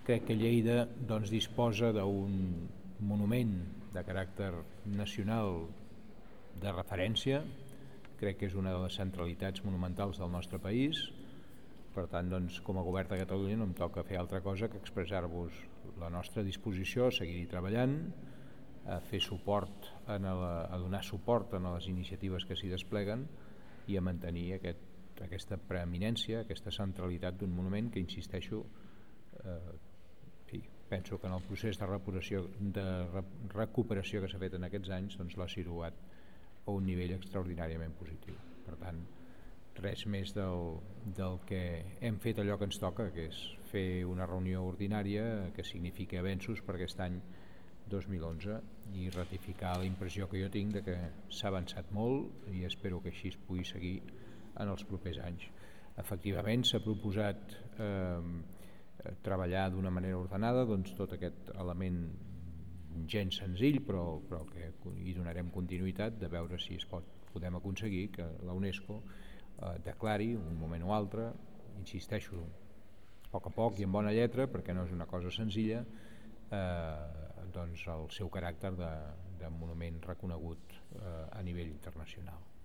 Crec que Lleida disposa d'un monument de caràcter nacional de referència. Crec que és una de les centralitats monumentals del nostre país. Per tant, com a govern de Catalunya no em toca fer altra cosa que expressar-vos la nostra disposició a seguir treballant, a fer suport, a donar suport a les iniciatives que s'hi despleguen i a mantenir aquesta preeminència, aquesta centralitat d'un monument que, insisteixo, penso que en el procés de recuperació que s'ha fet en aquests anys l'ha situat a un nivell extraordinàriament positiu. Per tant, res més del que hem fet allò que ens toca, que és fer una reunió ordinària que signifiqui avenços per aquest any 2011 i ratificar la impressió que jo tinc de que s'ha avançat molt i espero que així es pugui seguir en els propers anys. Efectivament, s'ha proposat treballar d'una manera ordenada tot aquest element gens senzill però que hi donarem continuïtat, de veure si podem aconseguir que la UNESCO declari un moment o altre, insisteixo, a poc i en bona lletra, perquè no és una cosa senzilla, el seu caràcter de monument reconegut a nivell internacional.